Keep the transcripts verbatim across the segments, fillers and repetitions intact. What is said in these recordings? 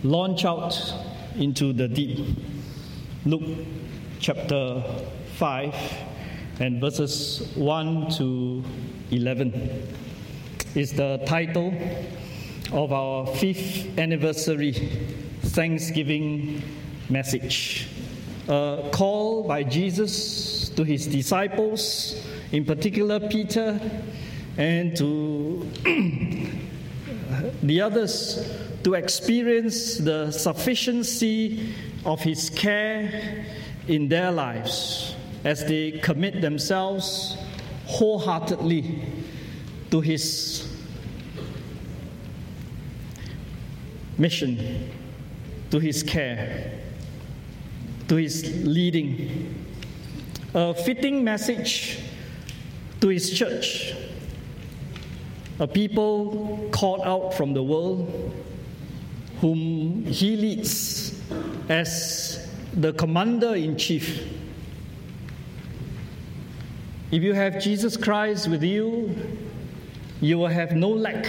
launch out into the deep. Luke chapter five and verses one to eleven is the title of our fifth anniversary Thanksgiving message. A call by Jesus to his disciples, in particular Peter, and to the others to experience the sufficiency of his care in their lives as they commit themselves wholeheartedly to his mission, to his care, to his leading. A fitting message to his church, a people called out from the world, whom he leads as the commander-in-chief. If you have Jesus Christ with you, you will have no lack.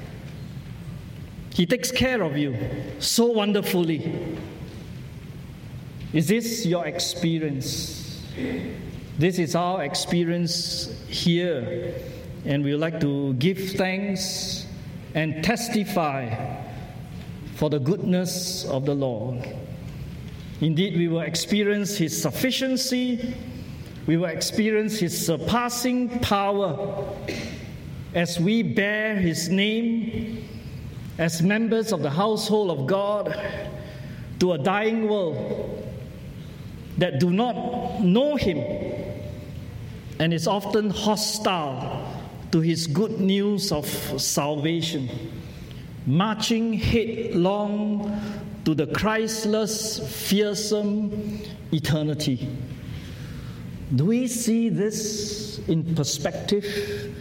He takes care of you so wonderfully. Is this your experience? This is our experience here, and we would like to give thanks and testify for the goodness of the Lord. Indeed, we will experience his sufficiency, we will experience his surpassing power as we bear his name as members of the household of God to a dying world that do not know him and is often hostile to his good news of salvation, marching headlong to the Christless, fearsome eternity. Do we see this in perspective?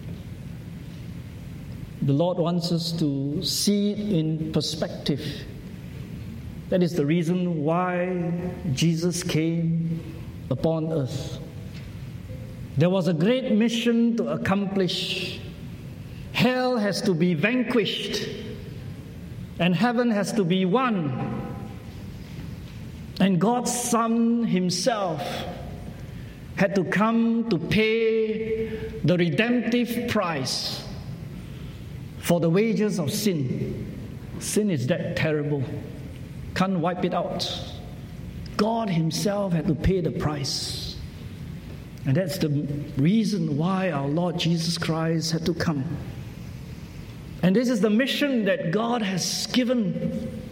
The Lord wants us to see it in perspective. That is the reason why Jesus came upon earth. There was a great mission to accomplish. Hell has to be vanquished, and heaven has to be won. And God's Son himself had to come to pay the redemptive price for the wages of sin. Sin is that terrible. Can't wipe it out. God himself had to pay the price. And that's the reason why our Lord Jesus Christ had to come. And this is the mission that God has given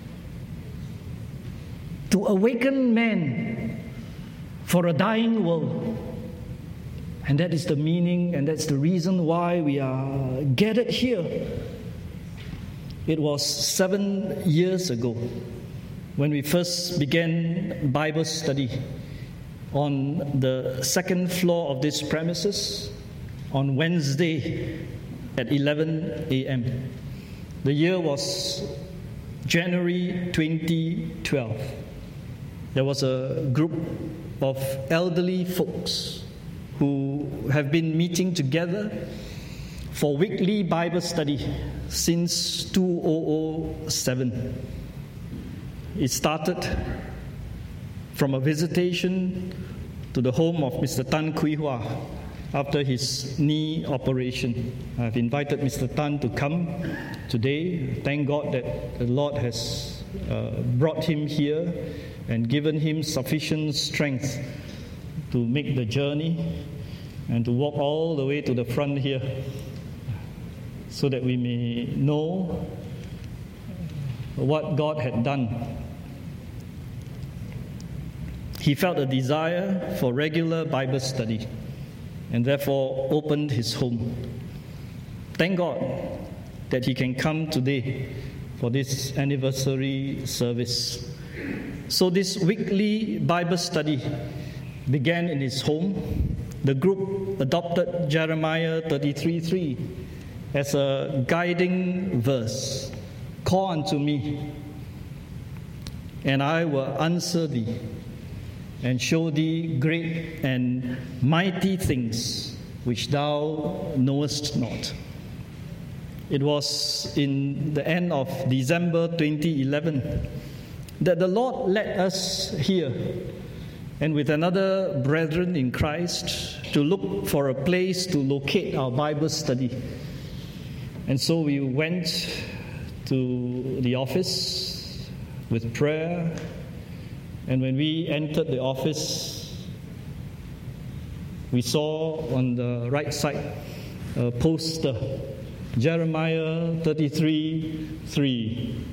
to awaken men for a dying world. And that is the meaning, and that's the reason why we are gathered here. It was seven years ago when we first began Bible study on the second floor of this premises on Wednesday at eleven a.m. The year was January twenty twelve. There was a group of elderly folks who have been meeting together for weekly Bible study since two thousand seven. It started from a visitation to the home of Mister Tan Kui Hua after his knee operation. I've invited Mister Tan to come today. Thank God that the Lord has uh, brought him here and given him sufficient strength to make the journey and to walk all the way to the front here so that we may know what God had done. He felt a desire for regular Bible study and therefore opened his home. Thank God that he can come today for this anniversary service. So this weekly Bible study began in his home. The group adopted Jeremiah thirty-three three as a guiding verse. Call unto me, and I will answer thee, and show thee great and mighty things which thou knowest not. It was in the end of December twenty eleven that the Lord led us here and with another brethren in Christ to look for a place to locate our Bible study. And so we went to the office with prayer, and when we entered the office, we saw on the right side a poster, Jeremiah thirty-three three.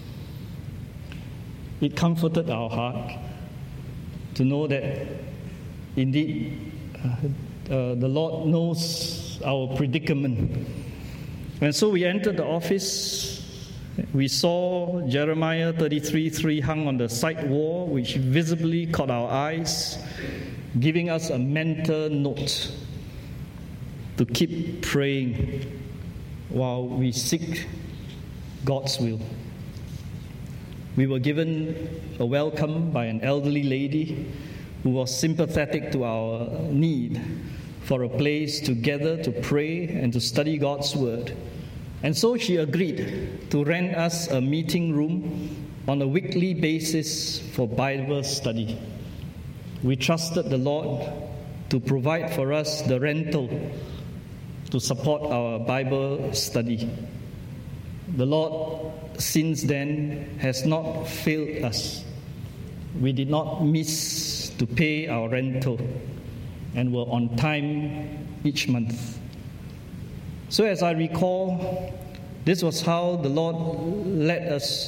It comforted our heart to know that indeed uh, uh, the Lord knows our predicament. And so we entered the office. We saw Jeremiah thirty-three three hung on the side wall, which visibly caught our eyes, giving us a mental note to keep praying while we seek God's will. We were given a welcome by an elderly lady who was sympathetic to our need for a place to gather to pray and to study God's Word. And so she agreed to rent us a meeting room on a weekly basis for Bible study. We trusted the Lord to provide for us the rental to support our Bible study. The Lord, since then, has not failed us. We did not miss to pay our rental and were on time each month. So as I recall, this was how the Lord led us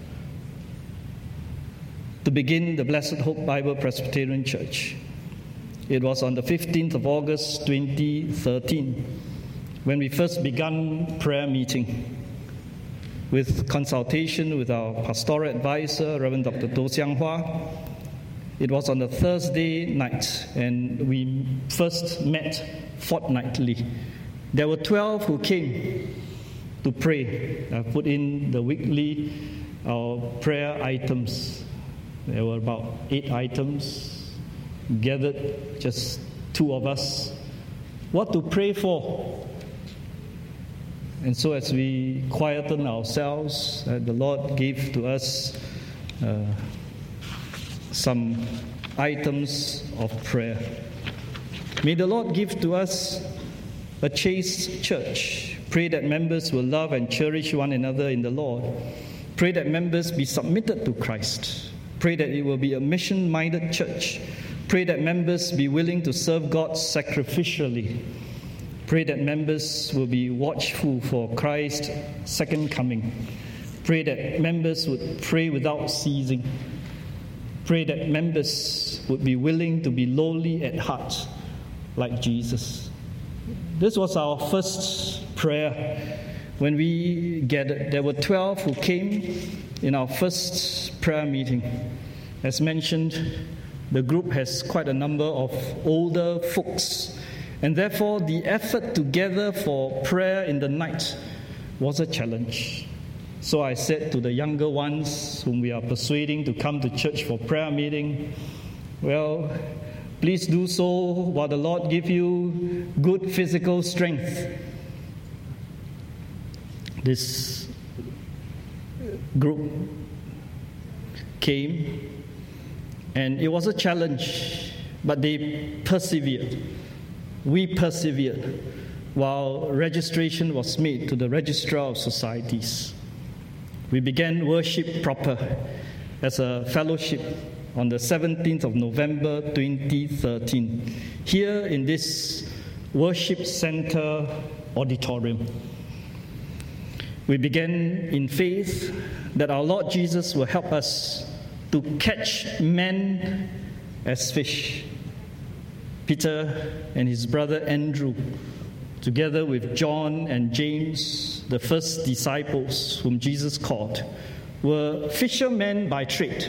to begin the Blessed Hope Bible Presbyterian Church. It was on the fifteenth of August twenty thirteen when we first began prayer meeting with consultation with our pastoral advisor, Reverend Doctor Do Xiang Hua. It was on a Thursday night, and we first met fortnightly. There were twelve who came to pray. I put in the weekly our prayer items. There were about eight items, gathered just two of us. What to pray for? And so as we quietened ourselves, uh, the Lord gave to us uh, some items of prayer. May the Lord give to us a chaste church. Pray that members will love and cherish one another in the Lord. Pray that members be submitted to Christ. Pray that it will be a mission-minded church. Pray that members be willing to serve God sacrificially. Pray that members will be watchful for Christ's second coming. Pray that members would pray without ceasing. Pray that members would be willing to be lowly at heart like Jesus. This was our first prayer when we gathered. There were twelve who came in our first prayer meeting. As mentioned, the group has quite a number of older folks, and therefore the effort to gather for prayer in the night was a challenge. So I said to the younger ones whom we are persuading to come to church for prayer meeting, well, please do so while the Lord give you good physical strength. This group came, and it was a challenge, but they persevered. We persevered while registration was made to the Registrar of Societies. We began worship proper as a fellowship on the seventeenth of November twenty thirteen, here in this worship center auditorium. We began in faith that our Lord Jesus will help us to catch men as fish. Peter and his brother Andrew, together with John and James, the first disciples whom Jesus called, were fishermen by trade.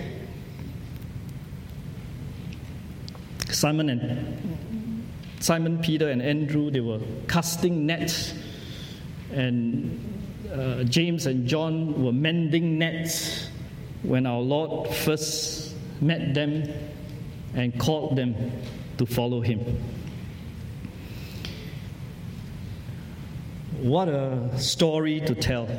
Simon and Simon, Peter, and Andrew, they were casting nets, and uh, James and John were mending nets when our Lord first met them and called them to follow him. What a story to tell.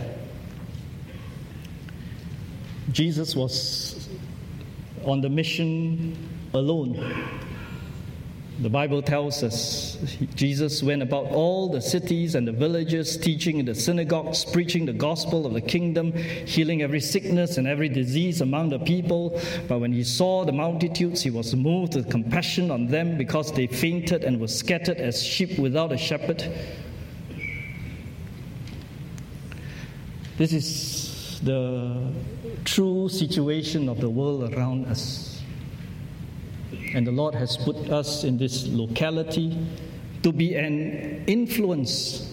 Jesus was on the mission alone. The Bible tells us Jesus went about all the cities and the villages, teaching in the synagogues, preaching the gospel of the kingdom, healing every sickness and every disease among the people. But when he saw the multitudes, he was moved with compassion on them because they fainted and were scattered as sheep without a shepherd. This is the true situation of the world around us. And the Lord has put us in this locality to be an influence.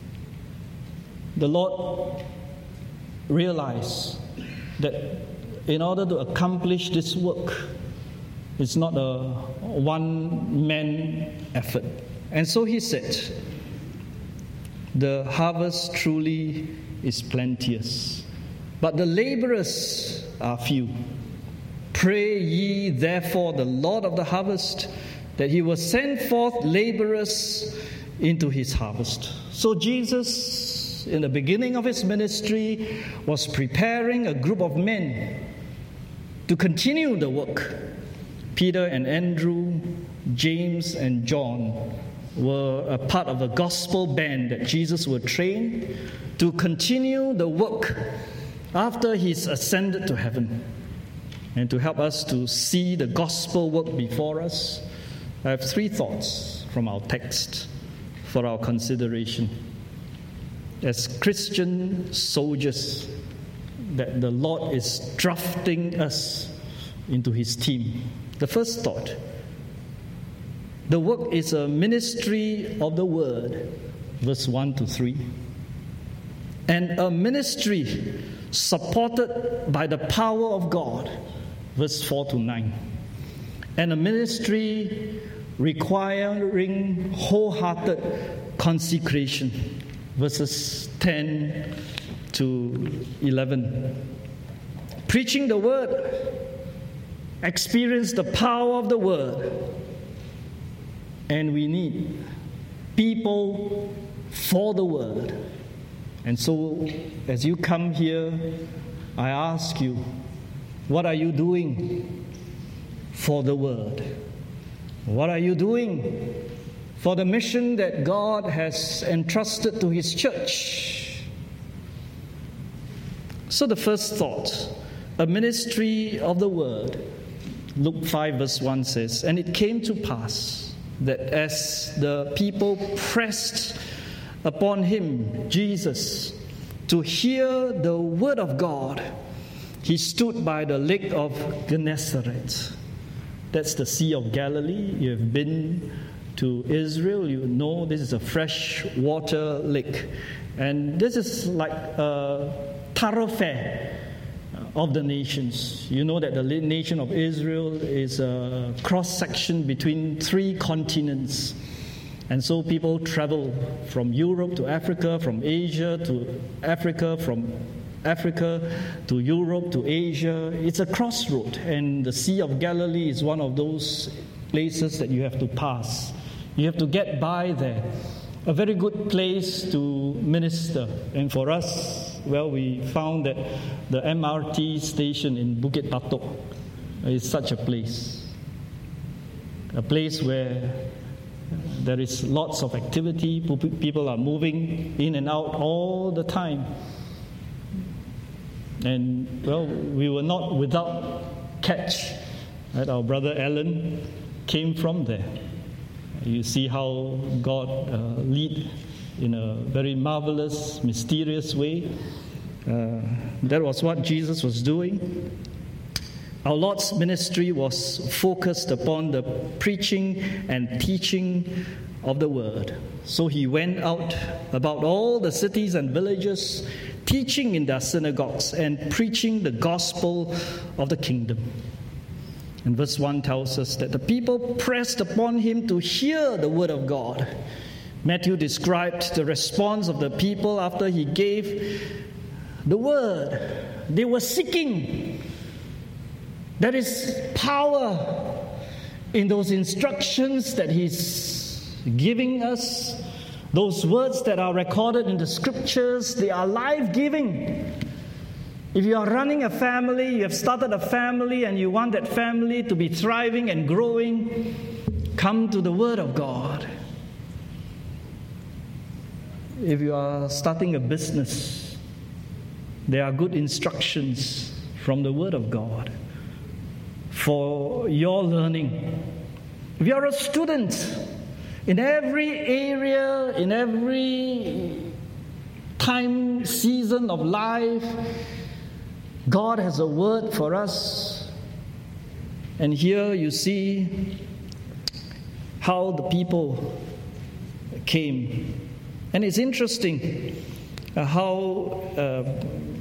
The Lord realized that in order to accomplish this work, it's not a one-man effort. And so he said, the harvest truly is plenteous, but the laborers are few. Pray ye therefore the Lord of the harvest, that he will send forth laborers into his harvest. So Jesus, in the beginning of his ministry, was preparing a group of men to continue the work. Peter and Andrew, James and John were a part of the gospel band that Jesus would train to continue the work after he's ascended to heaven. And to help us to see the gospel work before us, I have three thoughts from our text for our consideration. As Christian soldiers, that the Lord is drafting us into his team. The first thought, the work is a ministry of the word, verse one to three. And a ministry supported by the power of God, verse four to nine. And a ministry requiring wholehearted consecration, verses ten to eleven. Preaching the word, experience the power of the word. And we need people for the word. And so, as you come here, I ask you, what are you doing for the word? What are you doing for the mission that God has entrusted to his church? So the first thought, a ministry of the word. Luke five verse one says, and it came to pass that as the people pressed upon him, Jesus, to hear the word of God, he stood by the lake of Gennesaret. That's the Sea of Galilee. You have been to Israel, you know this is a freshwater lake. And this is like a thoroughfare of the nations. You know that the nation of Israel is a cross-section between three continents. And so people travel from Europe to Africa, from Asia to Africa, from Africa to Europe to Asia. It's a crossroad, and the Sea of Galilee is one of those places that you have to pass. You have to get by there. A very good place to minister. And for us, well, we found that the M R T station in Bukit Batok is such a place. A place where there is lots of activity. People are moving in and out all the time. And, well, we were not without catch. Right? Our brother Alan came from there. You see how God uh, lead in a very marvelous, mysterious way. Uh, that was what Jesus was doing. Our Lord's ministry was focused upon the preaching and teaching of the word. So he went out about all the cities and villages, teaching in their synagogues and preaching the gospel of the kingdom. And verse one tells us that the people pressed upon him to hear the word of God. Matthew described the response of the people after he gave the word. They were seeking. There is power in those instructions that he's giving us. Those words that are recorded in the scriptures, they are life-giving. If you are running a family, you have started a family and you want that family to be thriving and growing, come to the Word of God. If you are starting a business, there are good instructions from the Word of God for your learning. If you are a student, in every area, in every time, season of life, God has a word for us. And here you see how the people came. And it's interesting uh, how uh,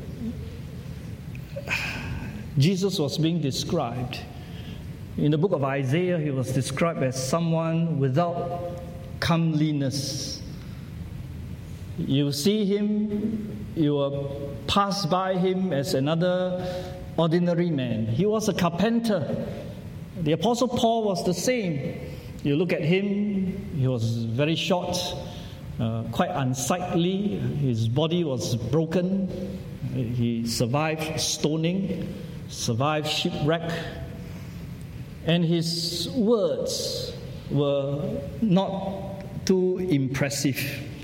Jesus was being described. In the book of Isaiah, he was described as someone without comeliness. You see him, you will pass by him as another ordinary man. He was a carpenter. The Apostle Paul was the same. You look at him, he was very short, uh, quite unsightly. His body was broken. He survived stoning, survived shipwreck. And his words were not too impressive.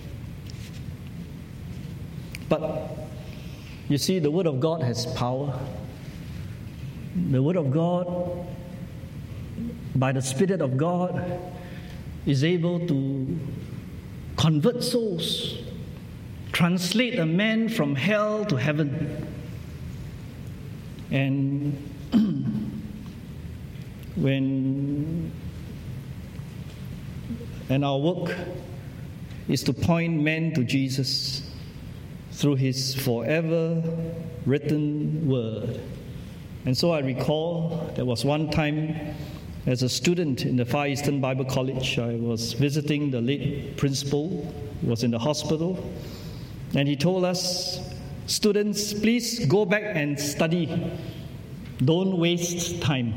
But you see, the Word of God has power. The Word of God, by the Spirit of God, is able to convert souls, translate a man from hell to heaven. And when and our work is to point men to Jesus through His forever written word. And so I recall there was one time as a student in the Far Eastern Bible College, I was visiting the late principal who was in the hospital, and he told us, students, please go back and study. Don't waste time.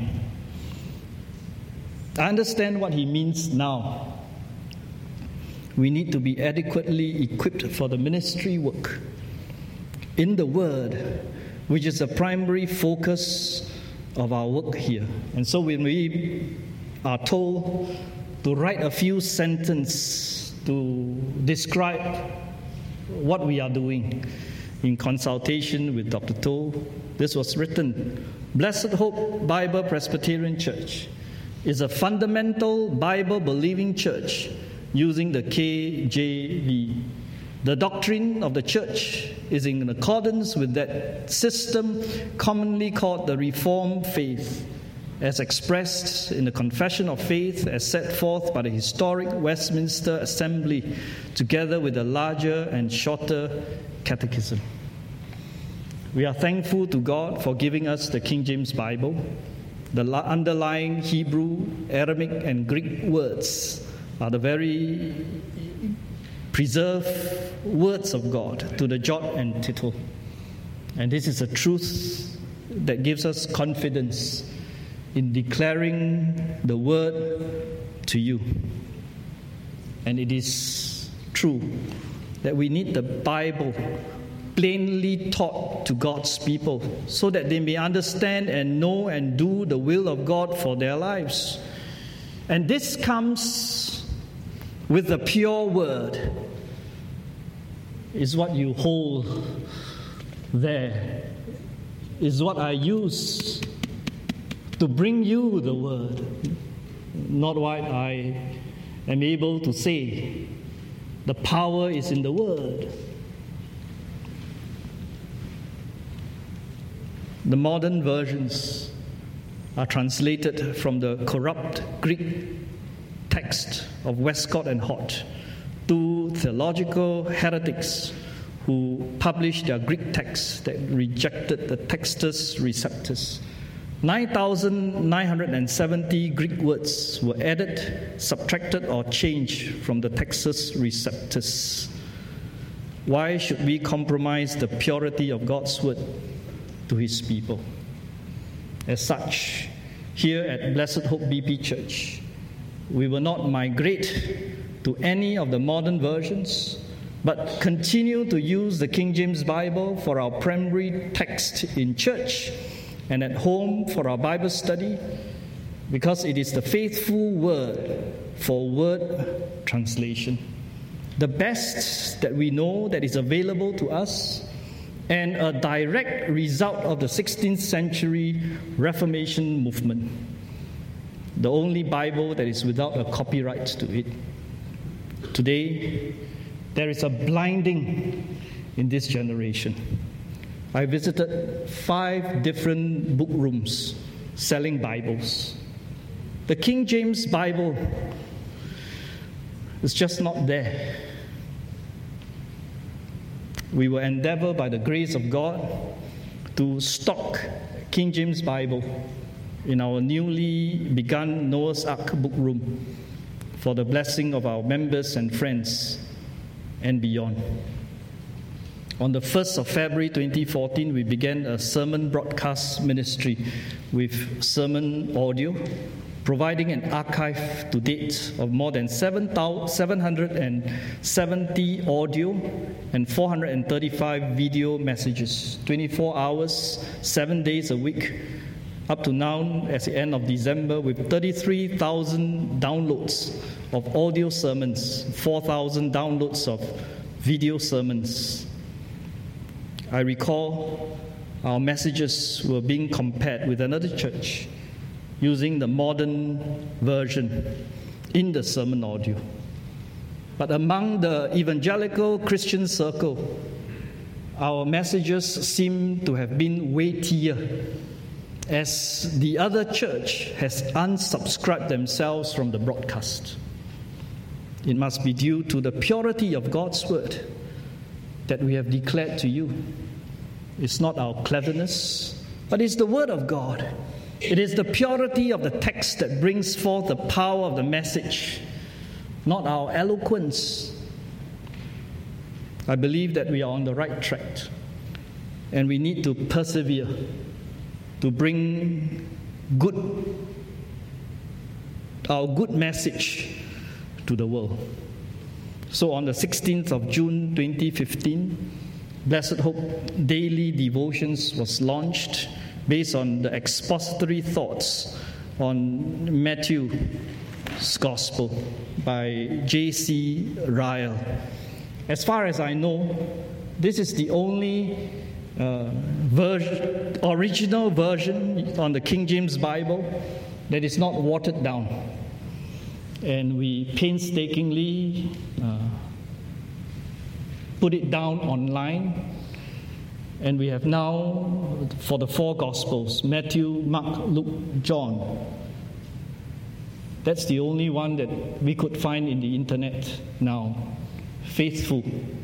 I understand what he means now. We need to be adequately equipped for the ministry work in the Word, which is the primary focus of our work here. And so when we are told to write a few sentences to describe what we are doing in consultation with Doctor Toh, this was written: Blessed Hope Bible Presbyterian Church is a fundamental Bible-believing church using the K J V. The doctrine of the church is in accordance with that system commonly called the Reformed faith, as expressed in the Confession of Faith as set forth by the historic Westminster Assembly, together with a larger and shorter catechism. We are thankful to God for giving us the King James Bible. The underlying Hebrew, Aramaic, and Greek words are the very preserved words of God to the jot and tittle. And this is a truth that gives us confidence in declaring the word to you. And it is true that we need the Bible plainly taught to God's people so that they may understand and know and do the will of God for their lives. And this comes with the pure word, is what you hold there, is what I use to bring you the word, not what I am able to say. The power is in the word. The modern versions are translated from the corrupt Greek text of Westcott and Hort, two theological heretics who published their Greek texts that rejected the Textus Receptus. nine thousand nine hundred seventy Greek words were added, subtracted, or changed from the Textus Receptus. Why should we compromise the purity of God's word to His people? As such, here at Blessed Hope B P Church, we will not migrate to any of the modern versions, but continue to use the King James Bible for our primary text in church and at home for our Bible study, because it is the faithful word for word translation, the best that we know that is available to us, and a direct result of the sixteenth century Reformation movement, the only Bible that is without a copyright to it. Today, there is a blinding in this generation. I visited five different book rooms selling Bibles. The King James Bible is just not there. We will endeavor by the grace of God to stock King James Bible in our newly begun Noah's Ark book room for the blessing of our members and friends and beyond. On the first of February twenty fourteen, we began a sermon broadcast ministry with sermon audio, providing an archive to date of more than seven hundred seventy audio and four hundred thirty-five video messages, twenty-four hours, seven days a week, up to now, at the end of December, with thirty-three thousand downloads of audio sermons, four thousand downloads of video sermons. I recall our messages were being compared with another church using the modern version in the sermon audio. But among the evangelical Christian circle, our messages seem to have been weightier, as the other church has unsubscribed themselves from the broadcast. It must be due to the purity of God's word that we have declared to you. It's not our cleverness, but it's the word of God. It is the purity of the text that brings forth the power of the message, not our eloquence. I believe that we are on the right track, and we need to persevere to bring good, our good message to the world. So on the sixteenth of June twenty fifteen, Blessed Hope Daily Devotions was launched based on the expository thoughts on Matthew's Gospel by J C Ryle. As far as I know, this is the only uh, version, original version on the King James Bible that is not watered down. And we painstakingly uh, put it down online. And we have now, for the four Gospels, Matthew, Mark, Luke, John. That's the only one that we could find in the internet now, faithful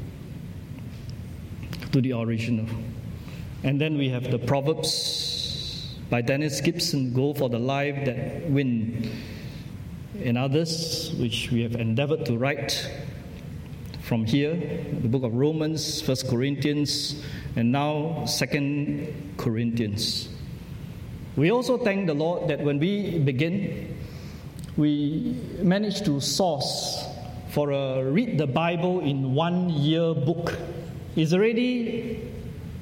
to the original. And then we have the Proverbs by Dennis Gibson, Go for the Life That Win, and others which we have endeavored to write from here, the book of Romans, First Corinthians, and now Second Corinthians. We also thank the Lord that when we begin, we managed to source for a Read the Bible in One Year book. It's already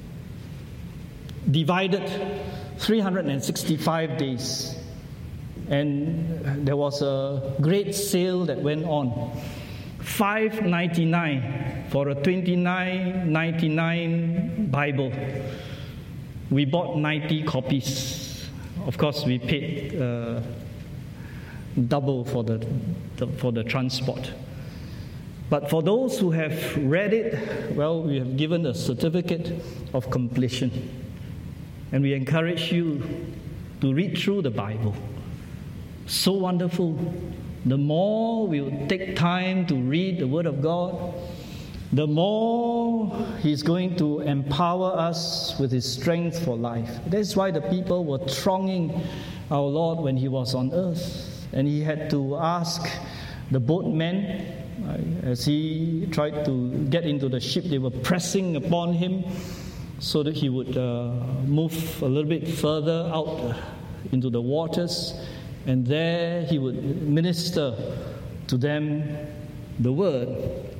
divided three hundred sixty-five days. And there was a great sale that went on. five dollars and ninety-nine cents for a twenty-nine ninety-nine Bible. We bought ninety copies. Of course, we paid uh, double for the, the for the transport. But for those who have read it, well, we have given a certificate of completion. And we encourage you to read through the Bible. So wonderful. The more we take time to read the Word of God, the more He's going to empower us with His strength for life. That's why the people were thronging our Lord when He was on earth. And He had to ask the boatmen, as He tried to get into the ship, they were pressing upon Him so that He would uh, move a little bit further out into the waters. And there He would minister to them the Word.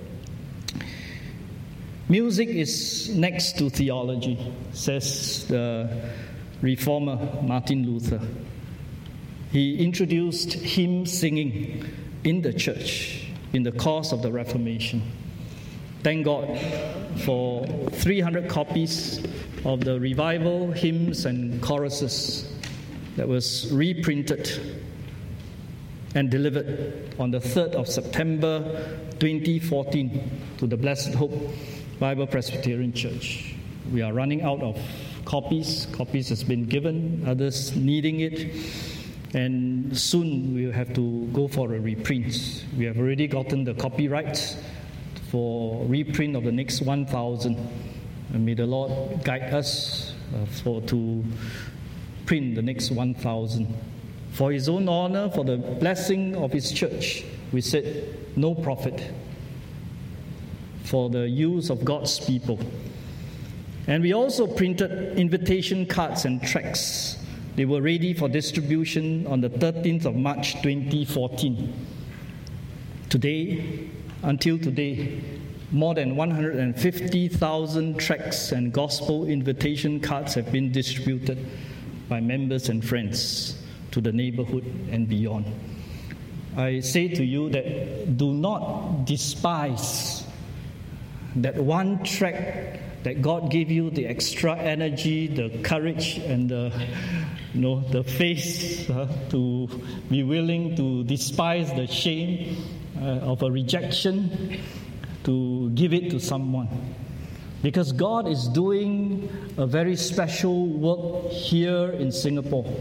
Music is next to theology, says the reformer Martin Luther. He introduced hymn singing in the church in the course of the Reformation. Thank God for three hundred copies of the revival hymns and choruses that was reprinted and delivered on the third of September twenty fourteen to the Blessed Hope Bible Presbyterian Church. We are running out of copies. Copies has been given, others needing it. And soon we will have to go for a reprint. We have already gotten the copyrights for reprint of the next one thousand. And may the Lord guide us uh, for to print the next one thousand. For His own honor, for the blessing of His church, we said no profit, for the use of God's people. And we also printed invitation cards and tracts. They were ready for distribution on the thirteenth of March twenty fourteen. Today, until today, more than one hundred fifty thousand tracts and gospel invitation cards have been distributed by members and friends to the neighborhood and beyond. I say to you that do not despise that one tract that God gave you, the extra energy, the courage, and the, you know, the faith uh, to be willing to despise the shame uh, of a rejection, to give it to someone. Because God is doing a very special work here in Singapore.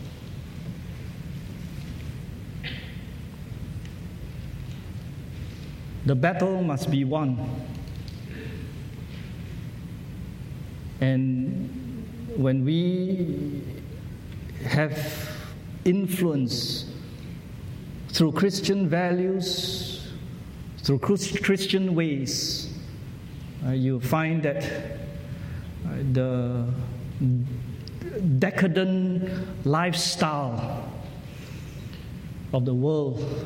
The battle must be won. And when we have influence through Christian values, through Christian ways, uh, you find that uh, the decadent lifestyle of the world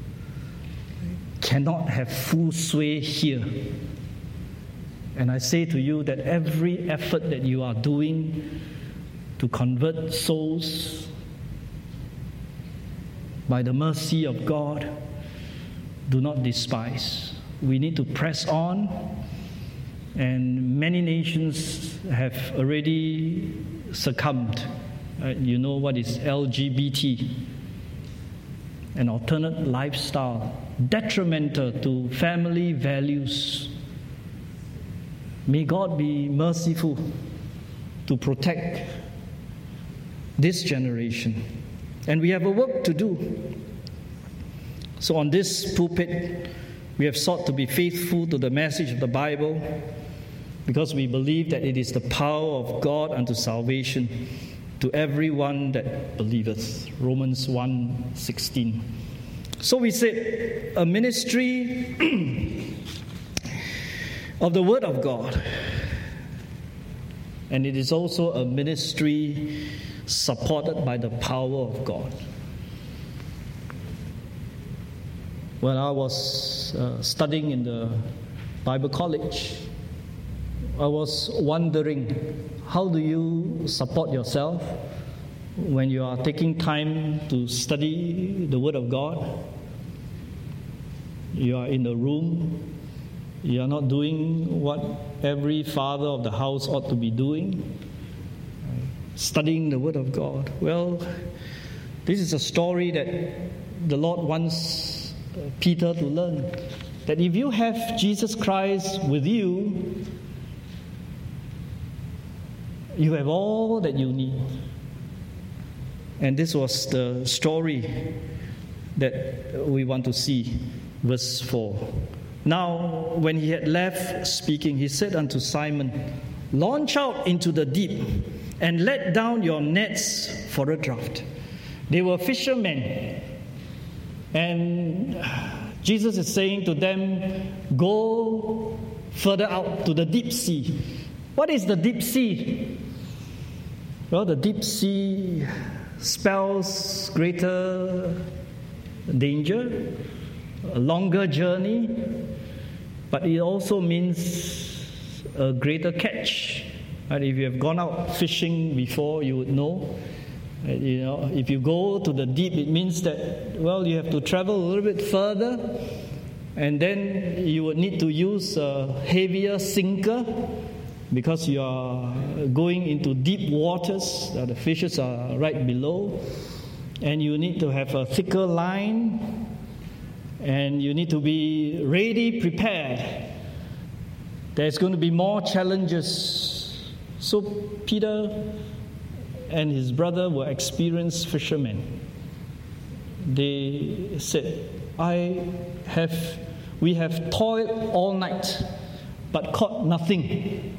cannot have full sway here. And I say to you that every effort that you are doing to convert souls by the mercy of God, do not despise. We need to press on, and many nations have already succumbed. Uh, you know what is L G B T, an alternate lifestyle, detrimental to family values. May God be merciful to protect this generation. And we have a work to do. So on this pulpit, we have sought to be faithful to the message of the Bible, because we believe that it is the power of God unto salvation to everyone that believeth. Romans one sixteen. So we said, a ministry of the Word of God. And it is also a ministry supported by the power of God. When I was uh, studying in the Bible college, I was wondering, how do you support yourself when you are taking time to study the Word of God? You are in a room. You are not doing what every father of the house ought to be doing, studying the Word of God. Well, this is a story that the Lord wants Peter to learn. That if you have Jesus Christ with you, you have all that you need. And this was the story that we want to see. Verse four. Now, when he had left speaking, he said unto Simon, launch out into the deep and let down your nets for a draught. They were fishermen. And Jesus is saying to them, go further out to the deep sea. What is the deep sea? Well, the deep sea spells greater danger, a longer journey, but it also means a greater catch. Right? If you have gone out fishing before, you would know. Right? You know, if you go to the deep, it means that, well, you have to travel a little bit further, and then you would need to use a heavier sinker because you are going into deep waters. The fishes are right below, and you need to have a thicker line, and you need to be ready, prepared. There's going to be more challenges. So Peter and his brother were experienced fishermen. They said, I have, we have toiled all night, but caught nothing.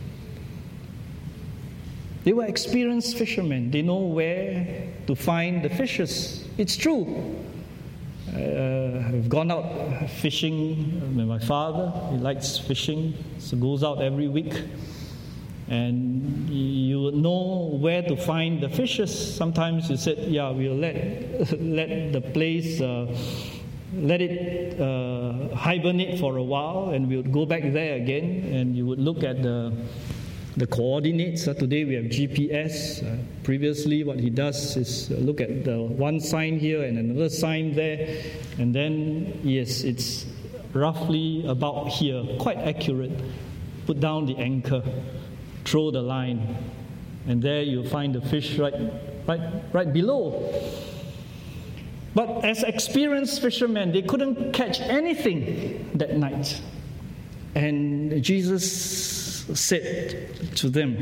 They were experienced fishermen. They know where to find the fishes. It's true. Uh, I've gone out fishing with my father. He likes fishing, so goes out every week. And you would know where to find the fishes. Sometimes you said, yeah, we'll let, let the place, uh, let it uh, hibernate for a while, and we would go back there again, and you would look at the The coordinates. Uh, today we have G P S. Uh, previously what he does is uh, look at the one sign here and another sign there, and then, yes, it's roughly about here, quite accurate. Put down the anchor, throw the line, and there you'll find the fish right, right, right below. But as experienced fishermen, they couldn't catch anything that night. And Jesus said to them,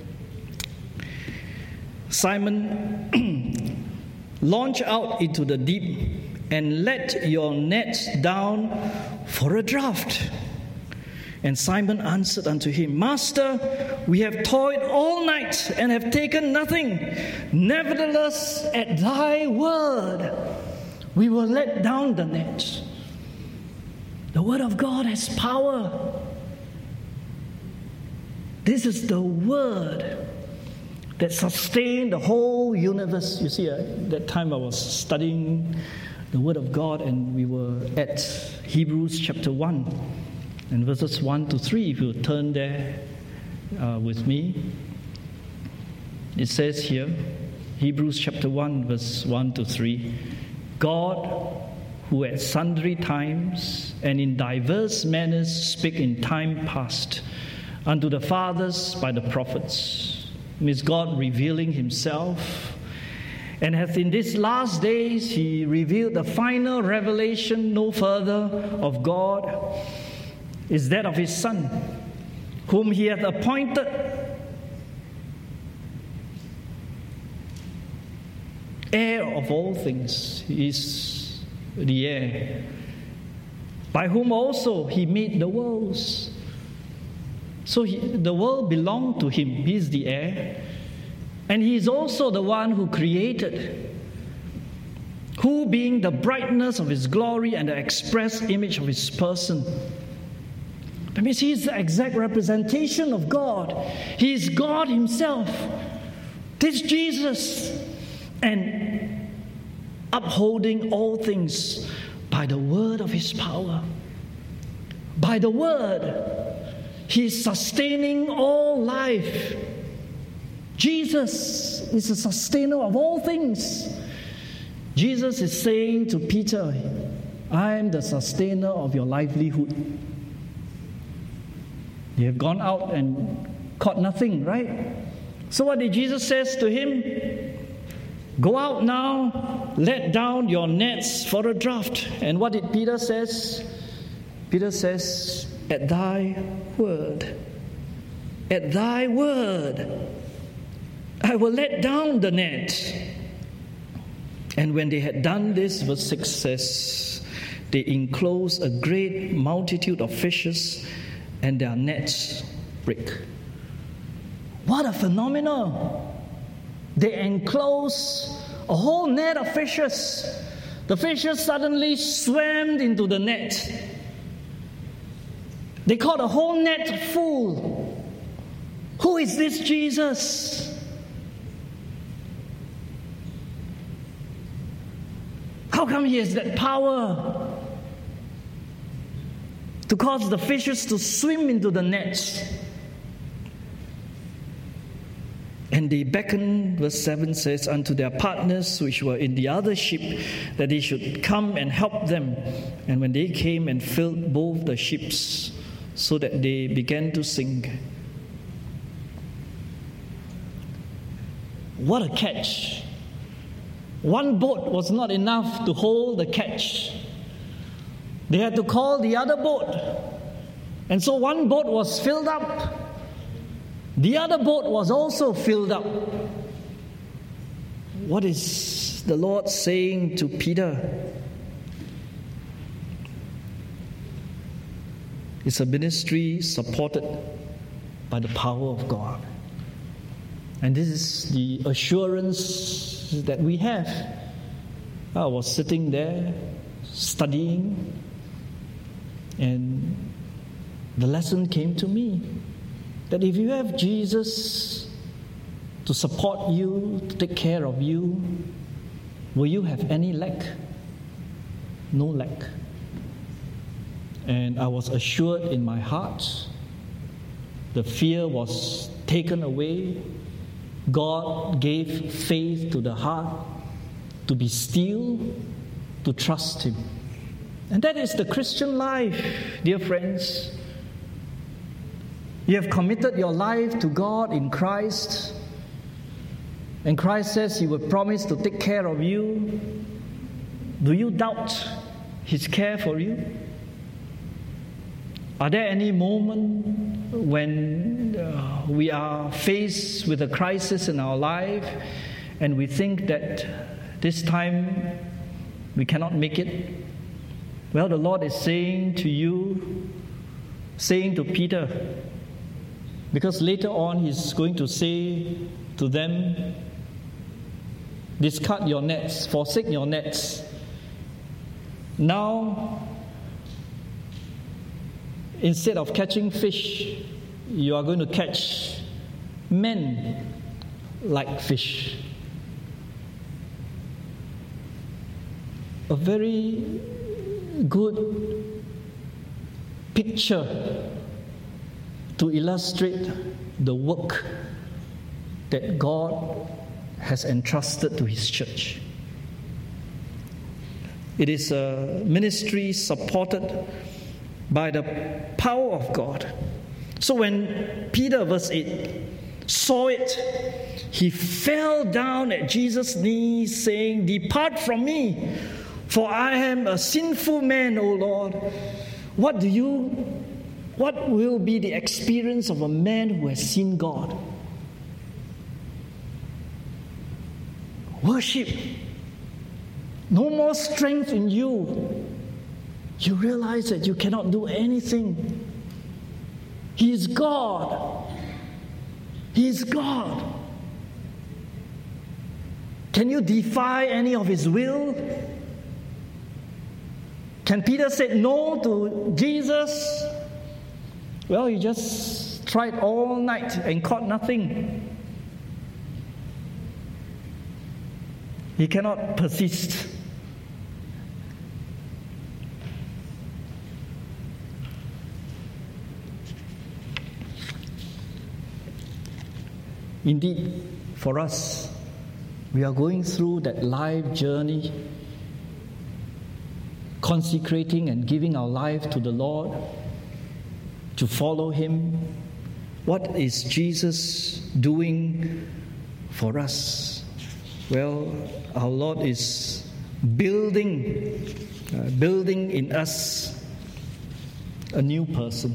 Simon, launch out into the deep and let your nets down for a draught. And Simon answered unto him, Master, we have toiled all night and have taken nothing. Nevertheless, at thy word, we will let down the net. The word of God has power. This is the word that sustained the whole universe. You see, at that time I was studying the word of God, and we were at Hebrews chapter one and verses one to three. If you turn there uh, with me, it says here, Hebrews chapter one, verse one to three, God, who at sundry times and in diverse manners spake in time past unto the fathers by the prophets, is God revealing himself, and hath in these last days he revealed the final revelation no further of God, is that of his Son, whom he hath appointed heir of all things. He is the heir, by whom also he made the worlds. So he, the world belonged to him. He is the heir. And he is also the one who created, who being the brightness of his glory and the express image of his person. That means he is the exact representation of God. He is God himself. This Jesus. And upholding all things by the word of his power. By the word. He is sustaining all life. Jesus is the sustainer of all things. Jesus is saying to Peter, I am the sustainer of your livelihood. You have gone out and caught nothing, right? So what did Jesus say to him? Go out now, let down your nets for a draught. And what did Peter say? Peter says, at thy word, at thy word, I will let down the net. And when they had done this, verse six says, they enclosed a great multitude of fishes, and their nets break. What a phenomenon! They enclosed a whole net of fishes. The fishes suddenly swam into the net. They caught a whole net full. Who is this Jesus? How come he has that power? to cause the fishes to swim into the nets. And they beckoned, verse seven says, unto their partners which were in the other ship, that they should come and help them. And when they came and filled both the ships, so that they began to sink. What a catch! One boat was not enough to hold the catch. They had to call the other boat. And so one boat was filled up. The other boat was also filled up. What is the Lord saying to Peter? It's a ministry supported by the power of God. And this is the assurance that we have. I was sitting there studying, and the lesson came to me that if you have Jesus to support you, to take care of you, will you have any lack? No lack. And I was assured in my heart. The fear was taken away. God gave faith to the heart to be still, to trust Him. And that is the Christian life, dear friends. You have committed your life to God in Christ, and Christ says He will promise to take care of you. Do you doubt His care for you? Are there any moment when uh, we are faced with a crisis in our life and we think that this time we cannot make it? Well, the Lord is saying to you, saying to Peter, because later on He's going to say to them, discard your nets, forsake your nets. Now, instead of catching fish, you are going to catch men like fish. A very good picture to illustrate the work that God has entrusted to His church. It is a ministry supported by the power of God. So when Peter, verse eight, saw it, he fell down at Jesus' knees, saying, "Depart from me, for I am a sinful man, O Lord." What do you, what will be the experience of a man who has seen God? Worship. No more strength in you. You realize that you cannot do anything. He is God. He is God. Can you defy any of His will? Can Peter say no to Jesus? Well, he just tried all night and caught nothing. He cannot persist. Indeed, for us, we are going through that life journey, consecrating and giving our life to the Lord, to follow Him. What is Jesus doing for us? Well, our Lord is building, uh, building in us a new person.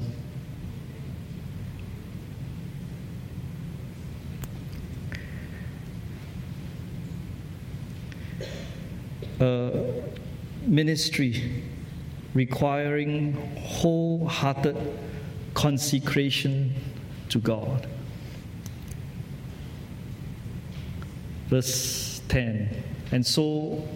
A ministry requiring wholehearted consecration to God. Verse ten. And so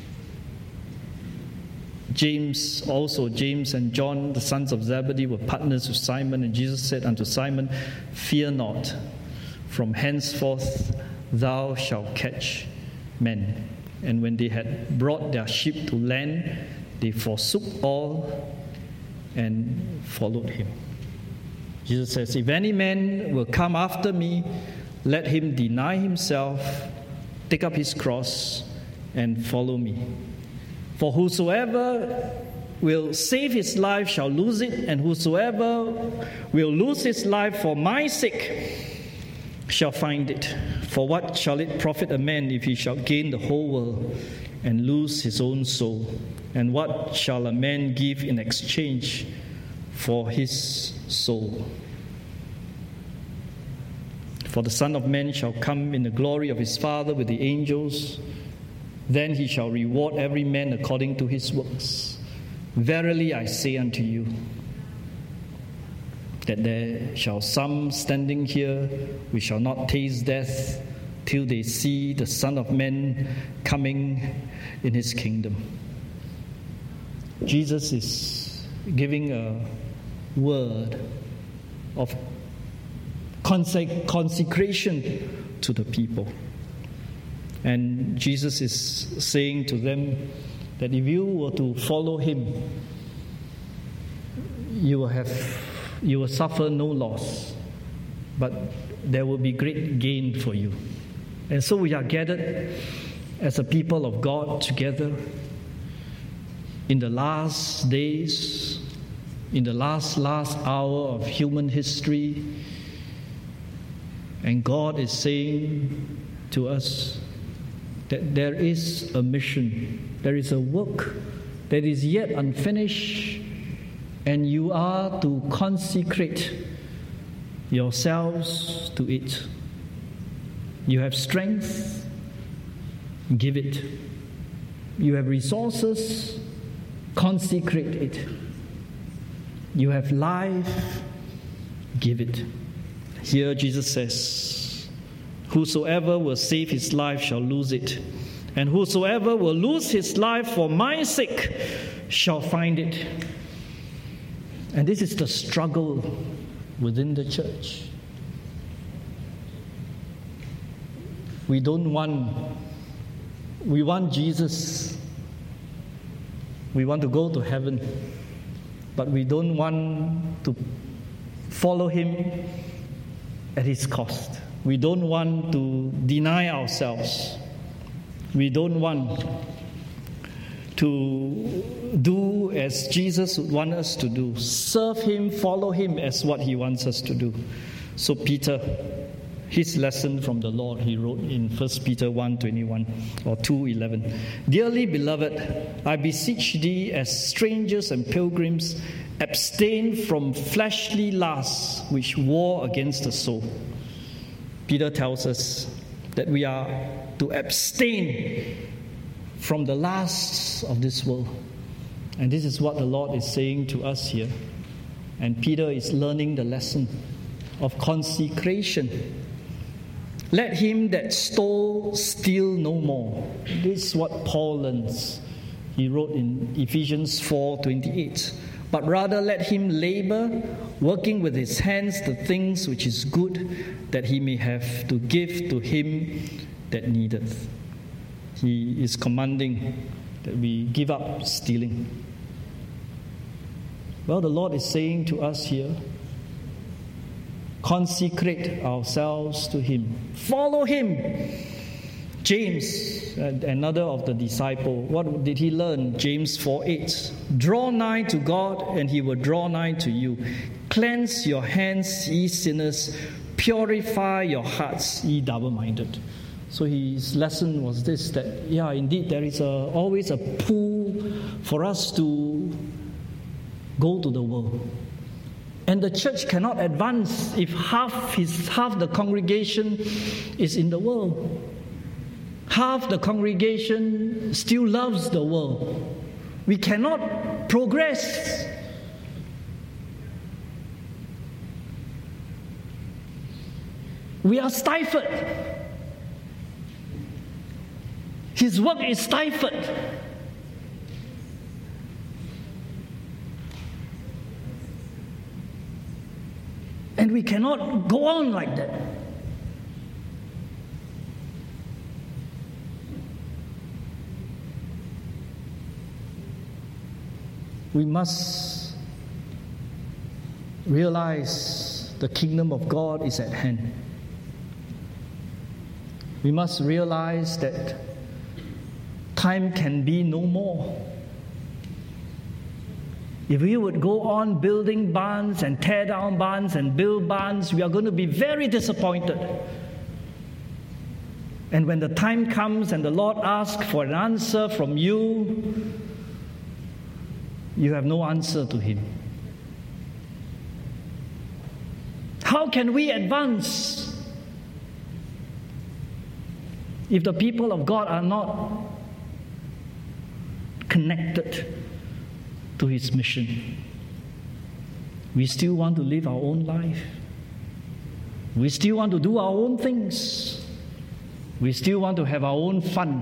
James, also James and John, the sons of Zebedee, were partners with Simon, and Jesus said unto Simon, "Fear not, from henceforth thou shalt catch men." And when they had brought their ship to land, they forsook all and followed him. Jesus says, if any man will come after me, let him deny himself, take up his cross, and follow me. For whosoever will save his life shall lose it, and whosoever will lose his life for my sake shall find it. For what shall it profit a man if he shall gain the whole world and lose his own soul? And what shall a man give in exchange for his soul? For the Son of Man shall come in the glory of his Father with the angels. Then he shall reward every man according to his works. Verily I say unto you, that there shall some standing here which shall not taste death till they see the Son of Man coming in his kingdom. Jesus is giving a word of consecration to the people. And Jesus is saying to them that if you were to follow him, you will have you will suffer no loss, but there will be great gain for you. And so we are gathered as a people of God together in the last days, in the last, last hour of human history. And God is saying to us that there is a mission, there is a work that is yet unfinished, and you are to consecrate yourselves to it. You have strength, give it. You have resources, consecrate it. You have life, give it. Here Jesus says, whosoever will save his life shall lose it, and whosoever will lose his life for my sake shall find it. And this is the struggle within the church. We don't want, we want Jesus. We want to go to heaven, but we don't want to follow him at his cost. We don't want to deny ourselves. We don't want to do as Jesus would want us to do. Serve him, follow him as what he wants us to do. So Peter, his lesson from the Lord, he wrote in First Peter one twenty-one or two eleven. Dearly beloved, I beseech thee as strangers and pilgrims, abstain from fleshly lusts which war against the soul. Peter tells us that we are to abstain from the lusts of this world. And this is what the Lord is saying to us here. And Peter is learning the lesson of consecration. Let him that stole steal no more. This is what Paul learns. He wrote in Ephesians four twenty-eight. But rather let him labor, working with his hands the things which is good, that he may have to give to him that needeth. He is commanding that we give up stealing. Well, the Lord is saying to us here, consecrate ourselves to him. Follow him. James, another of the disciples, what did he learn? James four eight. Draw nigh to God, and he will draw nigh to you. Cleanse your hands, ye sinners. Purify your hearts, ye double-minded. So his lesson was this, that, yeah, indeed, there is a, always a pull for us to go to the world. And the church cannot advance if half his, half the congregation is in the world. Half the congregation still loves the world. We cannot progress. We are stifled. His work is stifled. And we cannot go on like that. We must realize the kingdom of God is at hand. We must realize that time can be no more. If we would go on building barns and tear down barns and build barns, we are going to be very disappointed. And when the time comes and the Lord asks for an answer from you, you have no answer to Him. How can we advance if the people of God are not connected to His mission? We still want to live our own life. We still want to do our own things. We still want to have our own fun.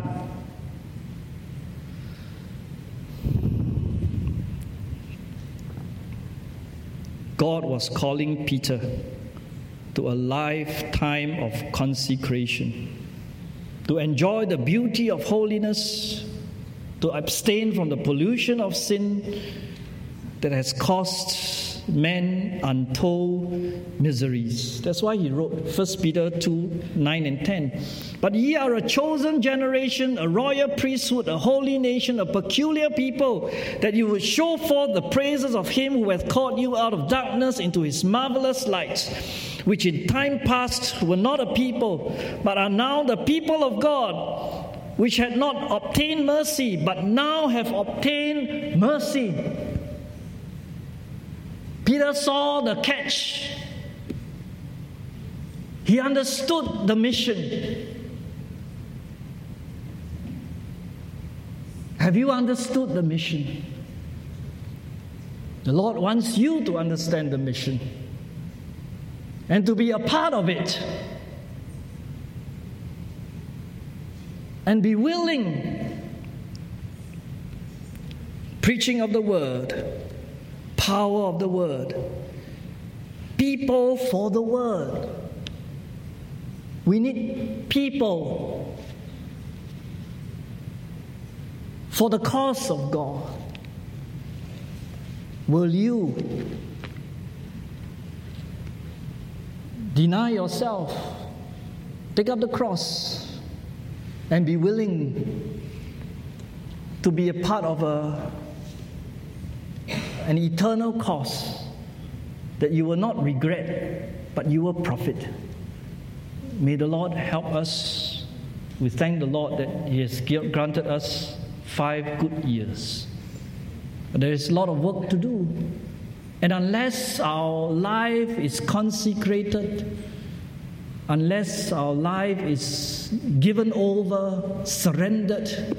God was calling Peter to a lifetime of consecration, to enjoy the beauty of holiness, to abstain from the pollution of sin that has caused men untold miseries. That's why he wrote First Peter two, nine and ten. But ye are a chosen generation, a royal priesthood, a holy nation, a peculiar people, that you would show forth the praises of Him who hath called you out of darkness into His marvelous light, which in time past were not a people, but are now the people of God, which had not obtained mercy, but now have obtained mercy. Peter saw the catch. He understood the mission. Have you understood the mission? The Lord wants you to understand the mission and to be a part of it and be willing. Preaching of the Word, power of the Word, people for the Word. We need people for the cause of God. Will you deny yourself, take up the cross, and be willing to be a part of a an eternal cause that you will not regret, but you will profit? May the Lord help us. We thank the Lord that He has granted us five good years. But there is a lot of work to do. And unless our life is consecrated, unless our life is given over, surrendered,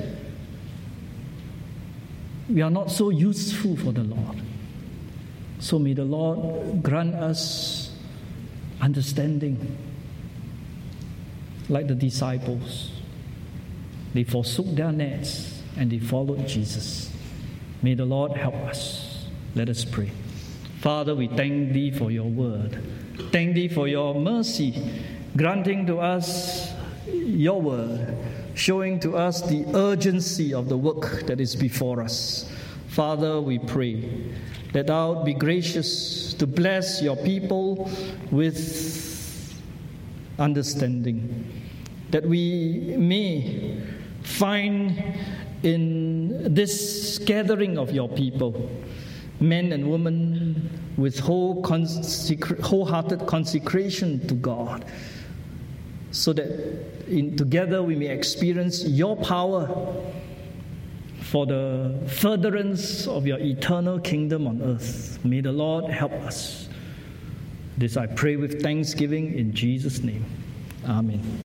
we are not so useful for the Lord. So may the Lord grant us understanding. Like the disciples, they forsook their nets and they followed Jesus. May the Lord help us. Let us pray. Father, we thank Thee for Your word. Thank Thee for Your mercy, granting to us Your word, showing to us the urgency of the work that is before us. Father, we pray that Thou be gracious to bless Your people with understanding, that we may find in this gathering of Your people men and women with whole consecra- wholehearted consecration to God, so that in, together we may experience Your power for the furtherance of Your eternal kingdom on earth. May the Lord help us. This I pray with thanksgiving in Jesus' name. Amen.